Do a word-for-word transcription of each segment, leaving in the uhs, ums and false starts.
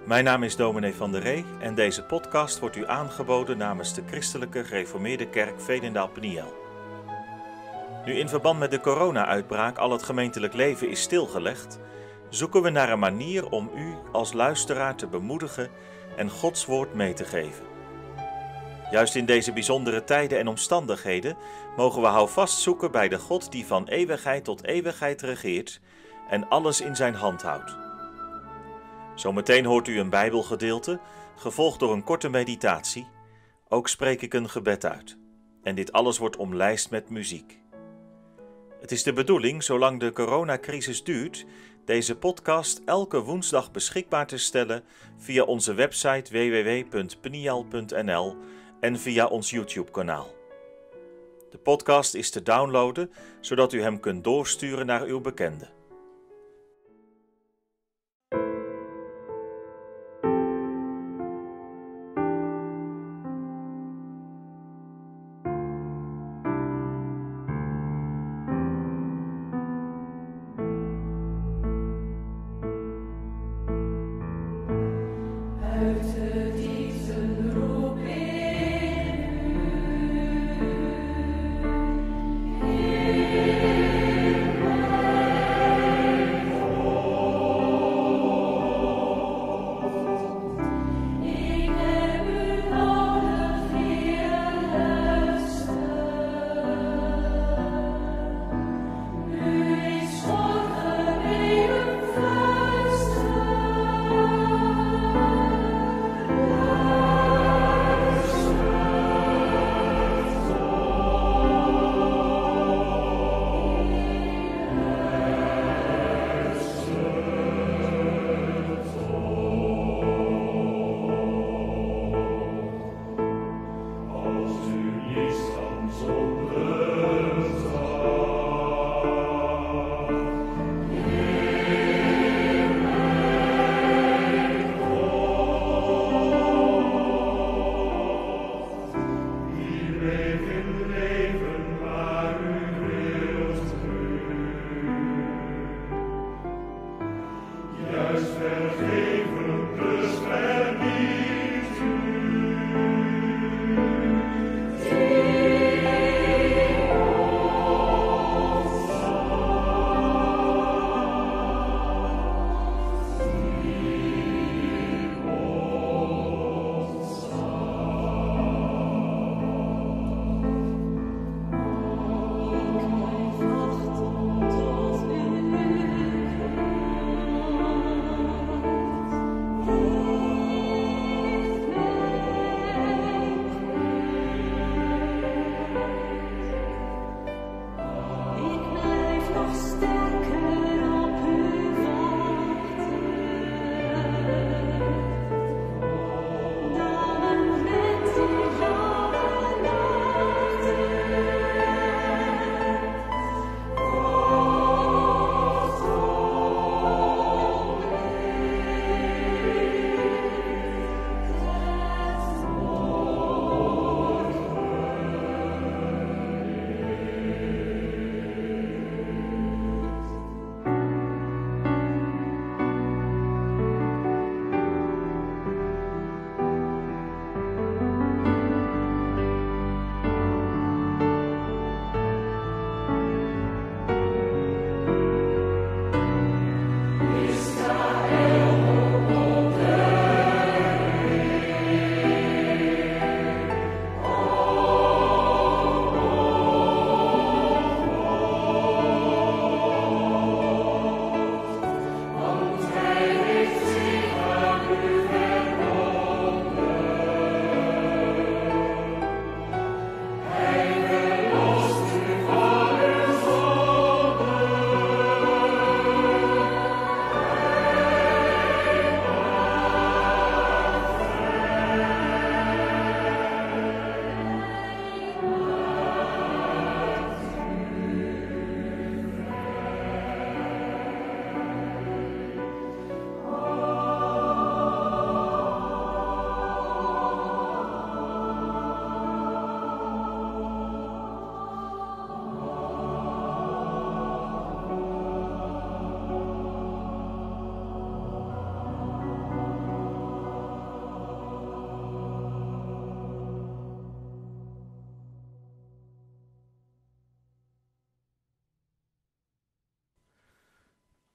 Mijn naam is dominee Van der Ree en deze podcast wordt u aangeboden namens de Christelijke Gereformeerde Kerk Veenendaal-Pniel. Nu in verband met de corona-uitbraak al het gemeentelijk leven is stilgelegd, zoeken we naar een manier om u als luisteraar te bemoedigen en Gods woord mee te geven. Juist in deze bijzondere tijden en omstandigheden mogen we houvast zoeken bij de God die van eeuwigheid tot eeuwigheid regeert en alles in zijn hand houdt. Zometeen hoort u een Bijbelgedeelte, gevolgd door een korte meditatie. Ook spreek ik een gebed uit. En dit alles wordt omlijst met muziek. Het is de bedoeling, zolang de coronacrisis duurt, deze podcast elke woensdag beschikbaar te stellen via onze website w w w punt pniel punt n l en via ons YouTube-kanaal. De podcast is te downloaden, zodat u hem kunt doorsturen naar uw bekenden. Amen.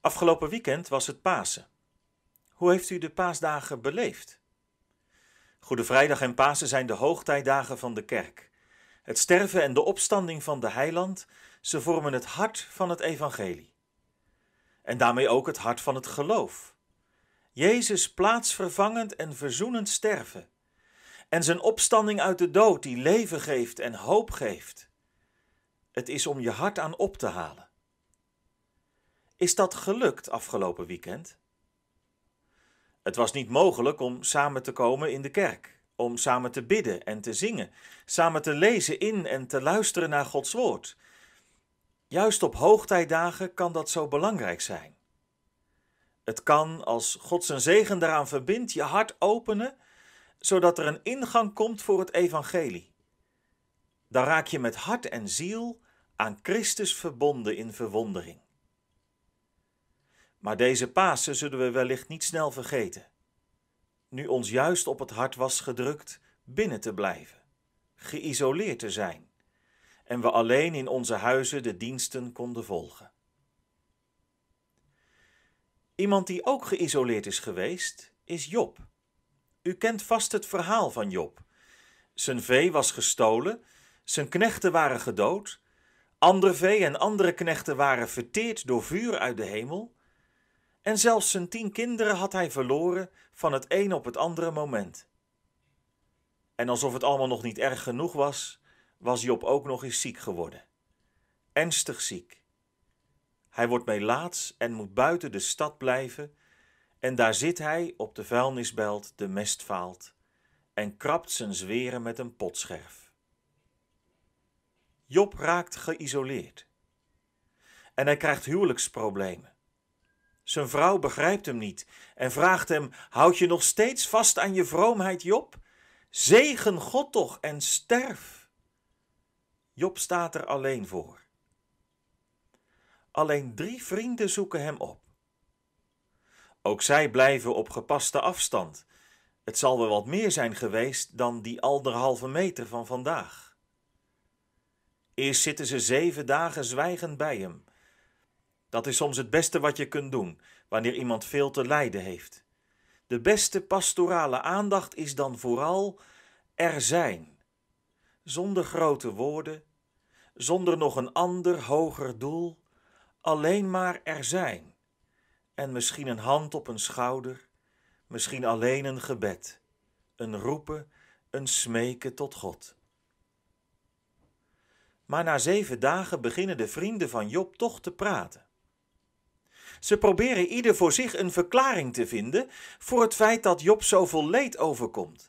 Afgelopen weekend was het Pasen. Hoe heeft u de paasdagen beleefd? Goede Vrijdag en Pasen zijn de hoogtijdagen van de kerk. Het sterven en de opstanding van de heiland, ze vormen het hart van het evangelie. En daarmee ook het hart van het geloof. Jezus plaatsvervangend en verzoenend sterven. En zijn opstanding uit de dood die leven geeft en hoop geeft. Het is om je hart aan op te halen. Is dat gelukt afgelopen weekend? Het was niet mogelijk om samen te komen in de kerk, om samen te bidden en te zingen, samen te lezen in en te luisteren naar Gods woord. Juist op hoogtijdagen kan dat zo belangrijk zijn. Het kan, als God zijn zegen daaraan verbindt, je hart openen, zodat er een ingang komt voor het evangelie. Dan raak je met hart en ziel aan Christus verbonden in verwondering. Maar deze Pasen zullen we wellicht niet snel vergeten. Nu ons juist op het hart was gedrukt binnen te blijven, geïsoleerd te zijn, en we alleen in onze huizen de diensten konden volgen. Iemand die ook geïsoleerd is geweest, is Job. U kent vast het verhaal van Job. Zijn vee was gestolen, zijn knechten waren gedood, ander vee en andere knechten waren verteerd door vuur uit de hemel, en zelfs zijn tien kinderen had hij verloren van het een op het andere moment. En alsof het allemaal nog niet erg genoeg was, was Job ook nog eens ziek geworden. Ernstig ziek. Hij wordt melaats en moet buiten de stad blijven, en daar zit hij op de vuilnisbelt de mestvaalt en krabt zijn zweren met een potscherf. Job raakt geïsoleerd. En hij krijgt huwelijksproblemen. Zijn vrouw begrijpt hem niet en vraagt hem: houd je nog steeds vast aan je vroomheid, Job? Zegen God toch en sterf. Job staat er alleen voor. Alleen drie vrienden zoeken hem op. Ook zij blijven op gepaste afstand. Het zal wel wat meer zijn geweest dan die anderhalve meter van vandaag. Eerst zitten ze zeven dagen zwijgend bij hem. Dat is soms het beste wat je kunt doen, wanneer iemand veel te lijden heeft. De beste pastorale aandacht is dan vooral er zijn. Zonder grote woorden, zonder nog een ander, hoger doel, alleen maar er zijn. En misschien een hand op een schouder, misschien alleen een gebed, een roepen, een smeken tot God. Maar na zeven dagen beginnen de vrienden van Job toch te praten. Ze proberen ieder voor zich een verklaring te vinden voor het feit dat Job zoveel leed overkomt.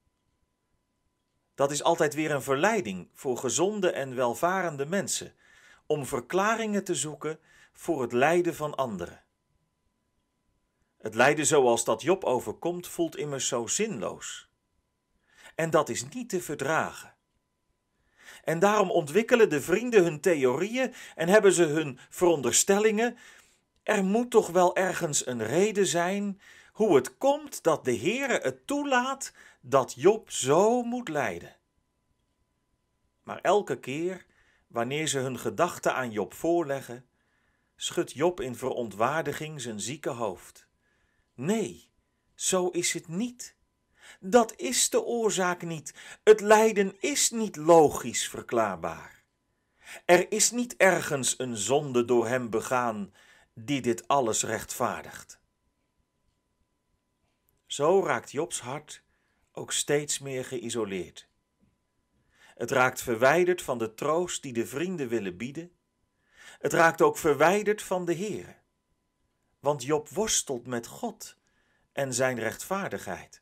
Dat is altijd weer een verleiding voor gezonde en welvarende mensen, om verklaringen te zoeken voor het lijden van anderen. Het lijden zoals dat Job overkomt voelt immers zo zinloos. En dat is niet te verdragen. En daarom ontwikkelen de vrienden hun theorieën en hebben ze hun veronderstellingen. Er moet toch wel ergens een reden zijn hoe het komt dat de Heere het toelaat dat Job zo moet lijden. Maar elke keer, wanneer ze hun gedachten aan Job voorleggen, schudt Job in verontwaardiging zijn zieke hoofd. Nee, zo is het niet. Dat is de oorzaak niet. Het lijden is niet logisch verklaarbaar. Er is niet ergens een zonde door hem begaan die dit alles rechtvaardigt. Zo raakt Jobs hart ook steeds meer geïsoleerd. Het raakt verwijderd van de troost die de vrienden willen bieden. Het raakt ook verwijderd van de Heere. Want Job worstelt met God en zijn rechtvaardigheid.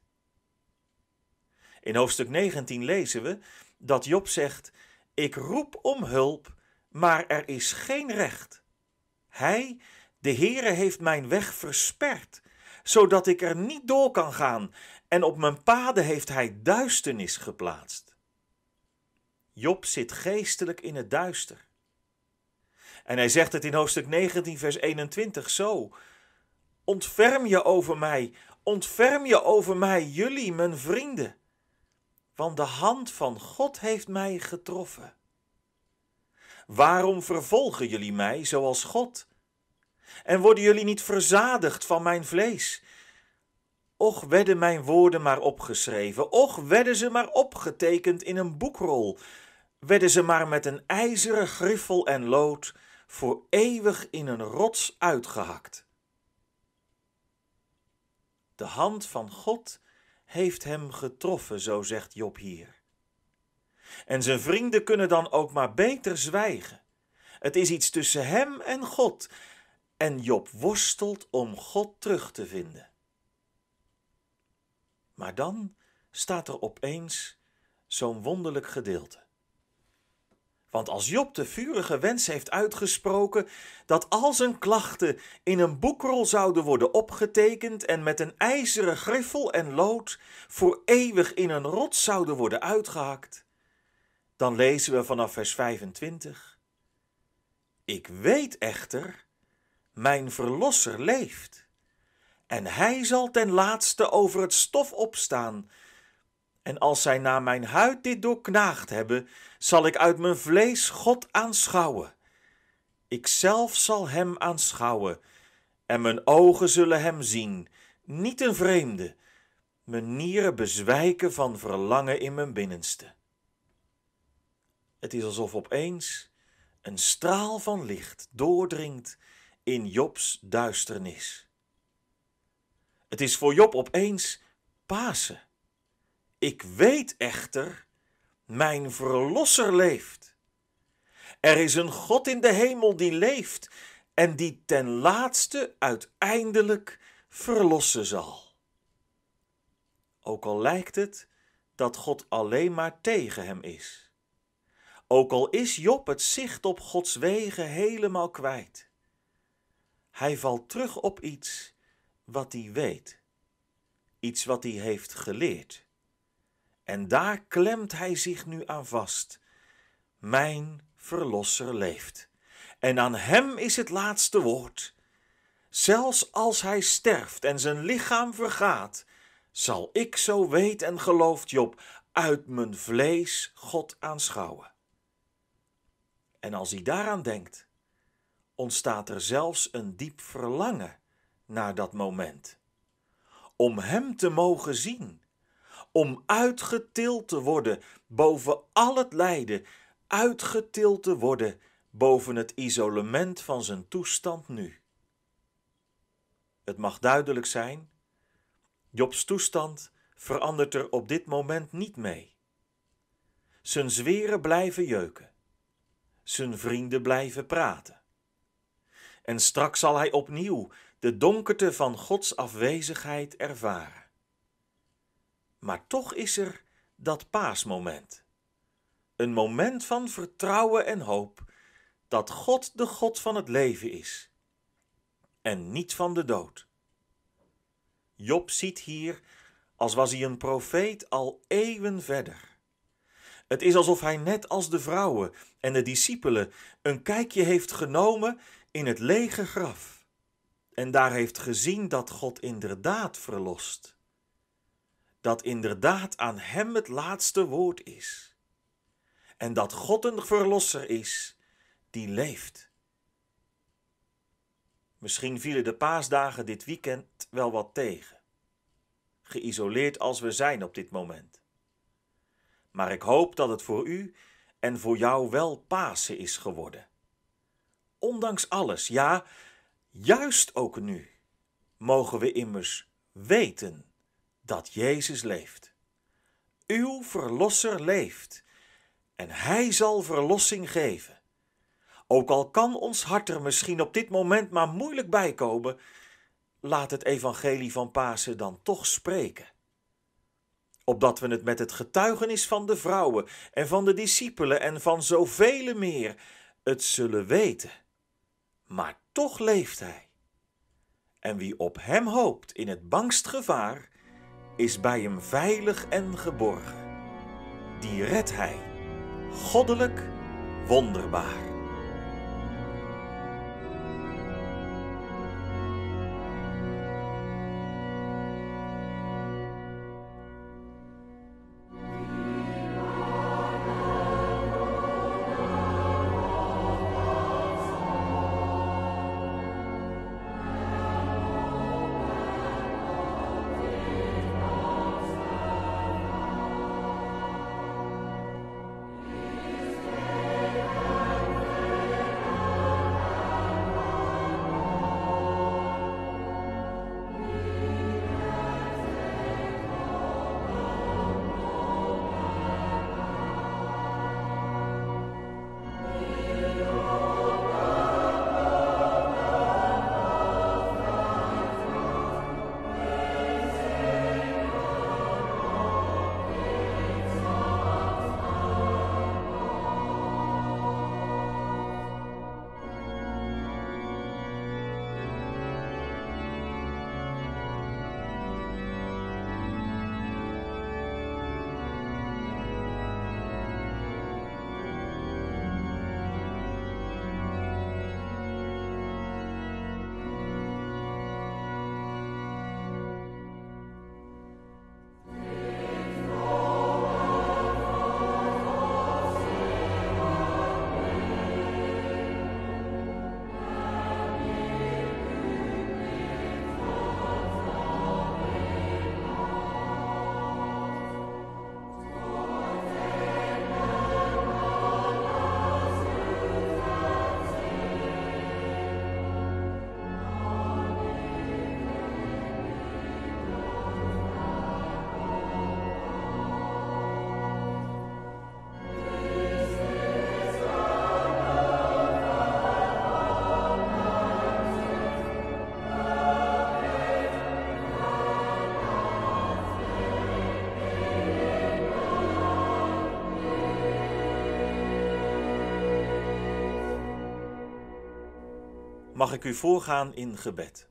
In hoofdstuk negentien lezen we dat Job zegt: ik roep om hulp, maar er is geen recht. Hij, de Heere, heeft mijn weg versperd, zodat ik er niet door kan gaan, en op mijn paden heeft hij duisternis geplaatst. Job zit geestelijk in het duister. En hij zegt het in hoofdstuk negentien, vers eenentwintig zo: ontferm je over mij, ontferm je over mij, jullie, mijn vrienden, want de hand van God heeft mij getroffen. Waarom vervolgen jullie mij zoals God? En worden jullie niet verzadigd van mijn vlees? Och, werden mijn woorden maar opgeschreven, och, werden ze maar opgetekend in een boekrol, werden ze maar met een ijzeren griffel en lood voor eeuwig in een rots uitgehakt. De hand van God heeft hem getroffen, zo zegt Job hier. En zijn vrienden kunnen dan ook maar beter zwijgen. Het is iets tussen hem en God. En Job worstelt om God terug te vinden. Maar dan staat er opeens zo'n wonderlijk gedeelte. Want als Job de vurige wens heeft uitgesproken dat al zijn klachten in een boekrol zouden worden opgetekend en met een ijzeren griffel en lood voor eeuwig in een rots zouden worden uitgehakt, dan lezen we vanaf vers vijfentwintig. Ik weet echter, mijn verlosser leeft, en hij zal ten laatste over het stof opstaan. En als zij na mijn huid dit doorknaagd hebben, zal ik uit mijn vlees God aanschouwen. Ik zelf zal hem aanschouwen, en mijn ogen zullen hem zien, niet een vreemde. Mijn nieren bezwijken van verlangen in mijn binnenste. Het is alsof opeens een straal van licht doordringt in Jobs duisternis. Het is voor Job opeens Pasen. Ik weet echter, mijn verlosser leeft. Er is een God in de hemel die leeft en die ten laatste uiteindelijk verlossen zal. Ook al lijkt het dat God alleen maar tegen hem is. Ook al is Job het zicht op Gods wegen helemaal kwijt. Hij valt terug op iets wat hij weet. Iets wat hij heeft geleerd. En daar klemt hij zich nu aan vast. Mijn verlosser leeft. En aan hem is het laatste woord. Zelfs als hij sterft en zijn lichaam vergaat, zal ik, zo weet en gelooft Job, uit mijn vlees God aanschouwen. En als hij daaraan denkt, ontstaat er zelfs een diep verlangen naar dat moment. Om hem te mogen zien, om uitgetild te worden boven al het lijden, uitgetild te worden boven het isolement van zijn toestand nu. Het mag duidelijk zijn, Jobs toestand verandert er op dit moment niet mee. Zijn zweren blijven jeuken, zijn vrienden blijven praten. En straks zal hij opnieuw de donkerte van Gods afwezigheid ervaren. Maar toch is er dat paasmoment. Een moment van vertrouwen en hoop dat God de God van het leven is en niet van de dood. Job ziet hier, als was hij een profeet, al eeuwen verder. Het is alsof hij net als de vrouwen en de discipelen een kijkje heeft genomen in het lege graf en daar heeft gezien dat God inderdaad verlost. Dat inderdaad aan hem het laatste woord is. En dat God een verlosser is die leeft. Misschien vielen de paasdagen dit weekend wel wat tegen. Geïsoleerd als we zijn op dit moment. Maar ik hoop dat het voor u en voor jou wel Pasen is geworden. Ondanks alles, ja, juist ook nu, mogen we immers weten dat Jezus leeft. Uw verlosser leeft en hij zal verlossing geven. Ook al kan ons hart er misschien op dit moment maar moeilijk bij komen, laat het evangelie van Pasen dan toch spreken. Opdat we het met het getuigenis van de vrouwen en van de discipelen en van zoveel meer het zullen weten. Maar toch leeft hij. En wie op hem hoopt in het bangst gevaar, is bij hem veilig en geborgen. Die redt hij, goddelijk, wonderbaar. Mag ik u voorgaan in gebed.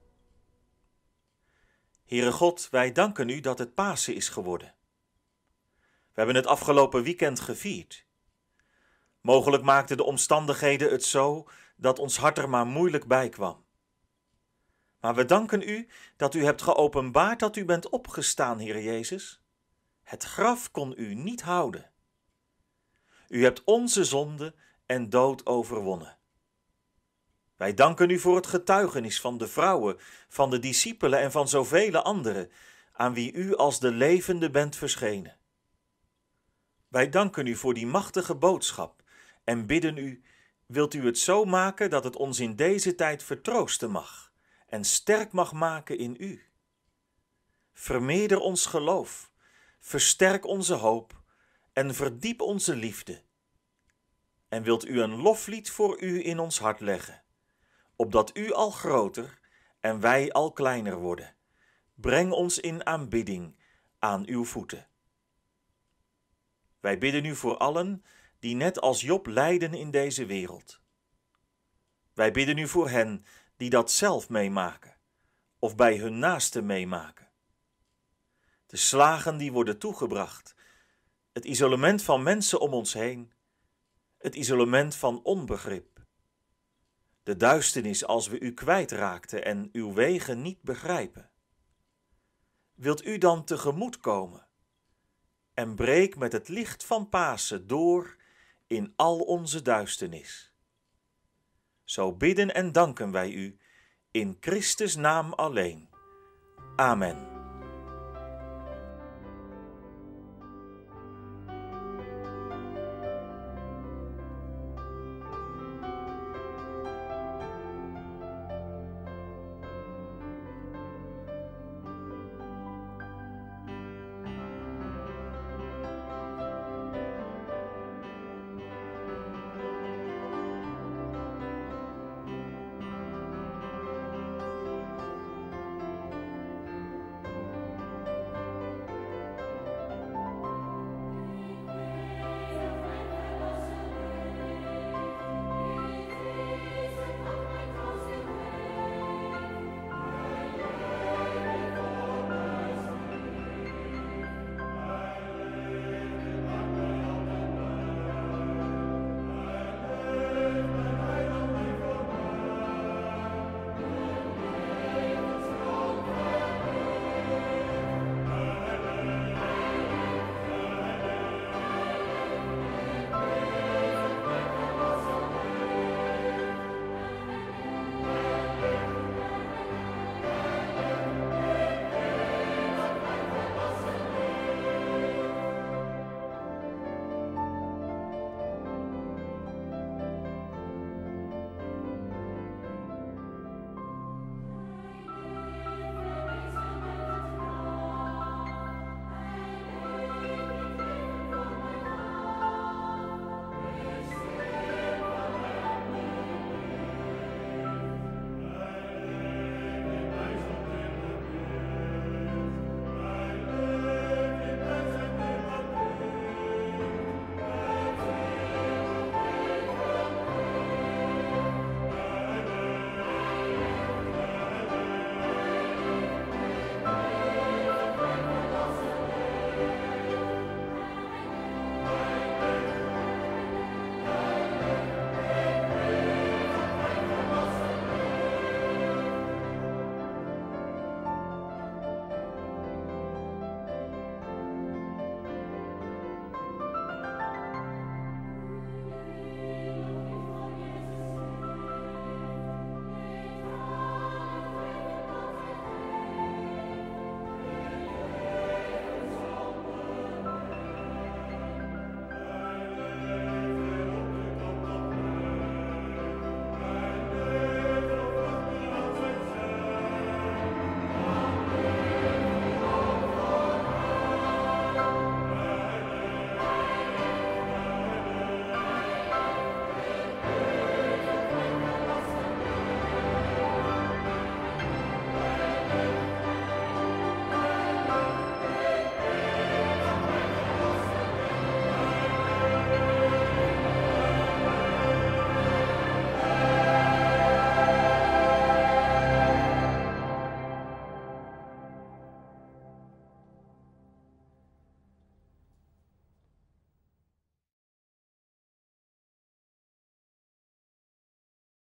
Heere God, wij danken u dat het Pasen is geworden. We hebben het afgelopen weekend gevierd. Mogelijk maakten de omstandigheden het zo dat ons hart er maar moeilijk bij kwam. Maar we danken u dat u hebt geopenbaard dat u bent opgestaan, Heer Jezus. Het graf kon u niet houden. U hebt onze zonde en dood overwonnen. Wij danken u voor het getuigenis van de vrouwen, van de discipelen en van zoveel anderen, aan wie u als de levende bent verschenen. Wij danken u voor die machtige boodschap en bidden u, wilt u het zo maken dat het ons in deze tijd vertroosten mag en sterk mag maken in u. Vermeerder ons geloof, versterk onze hoop en verdiep onze liefde. En wilt u een loflied voor u in ons hart leggen, opdat u al groter en wij al kleiner worden. Breng ons in aanbidding aan uw voeten. Wij bidden u voor allen die net als Job lijden in deze wereld. Wij bidden u voor hen die dat zelf meemaken of bij hun naasten meemaken. De slagen die worden toegebracht, het isolement van mensen om ons heen, het isolement van onbegrip. De duisternis als we u kwijtraakten en uw wegen niet begrijpen. Wilt u dan tegemoet komen en breek met het licht van Pasen door in al onze duisternis. Zo bidden en danken wij u in Christus naam alleen. Amen.